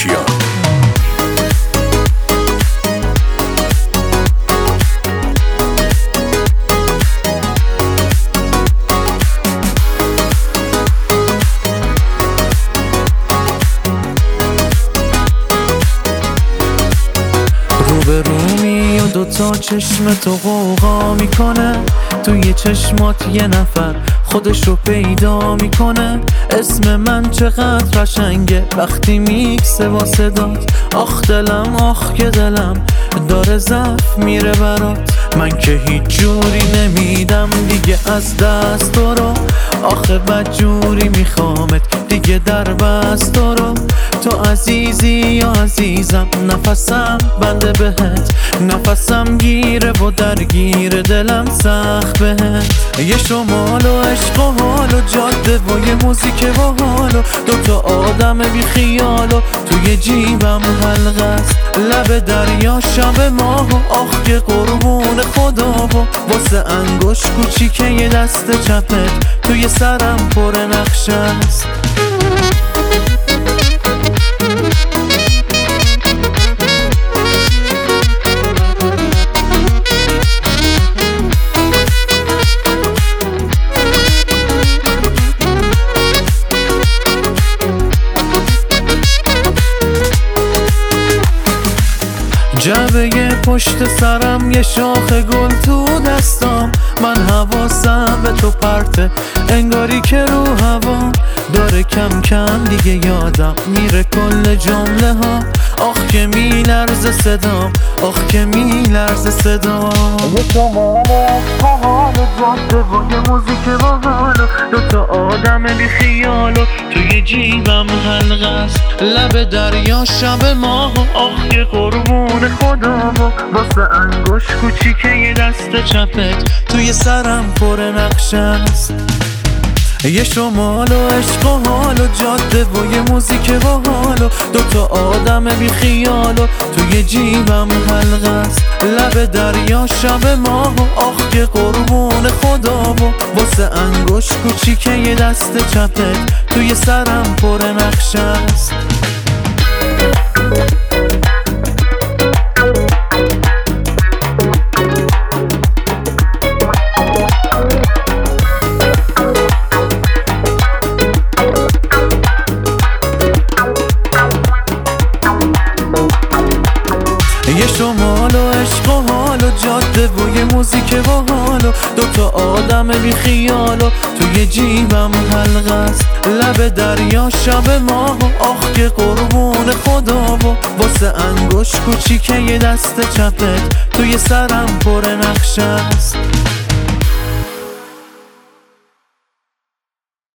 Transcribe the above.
آفیشیال. روبرومی و دوتا چشم تو قوقا میکنه، توی چشمات یه نفر خودش رو پیدا میکنه. اسم من چقدر قشنگه وقتی میکسه با صدات. آخ دلم آخ که دلم داره ضعف میره برات. من که هیچ جوری نمیدم دیگه از دست تو رو. آخه بدجوری میخوامت دیگه در بست تو رو. تو عزیزی یا عزیزم، نفسم بنده بهت، نفسم گیره و درگیر دلم سخت بهت. یه شمال و عشق و حال و جاده و یه موزیک و حال و دوتا آدم بی خیال و توی جیبم حلقه است. لب دریا شب ماه و آخ که قربون خدا و واسه انگوش کوچیکه یه دست چپت توی سرم پر نقشه است. جعبه پشت سرم یه شاخ گل تو دستام. من حواسم به تو پرته انگاری که رو هوا داره. کم کم دیگه یادم میره کل جمله ها. آخ که میلرزه صدام، آخ که میلرزه صدام. یه شمال و حال و جاده و یه موزیک و حال و دوتا آدم بی خیال و توی جیبم حلقه است. لب دریا شب ماه و آخ که قربون خدا و واسه انگوش کوچیکه یه دست چپت توی سرم پر نقشه است. یه شمال و عشق و حال و جاده و یه موزیک و حال و دوتا آدم بی خیال و توی جیبم حلقه است. لب دریا شب ماه و آخ که قربون خدا و واسه انگوش کوچیکه یه دست چپت توی سرم پر نقشه است. یه شمال و عشق و حال و جاده و یه موزیک و حال و دوتا آدم بی خیال و توی جیبم حلقه است. لب دریا شب ماه و آخ که قربون خدا و واسه انگوش کوچیکه یه دست چپت توی سرم پر نقشه است.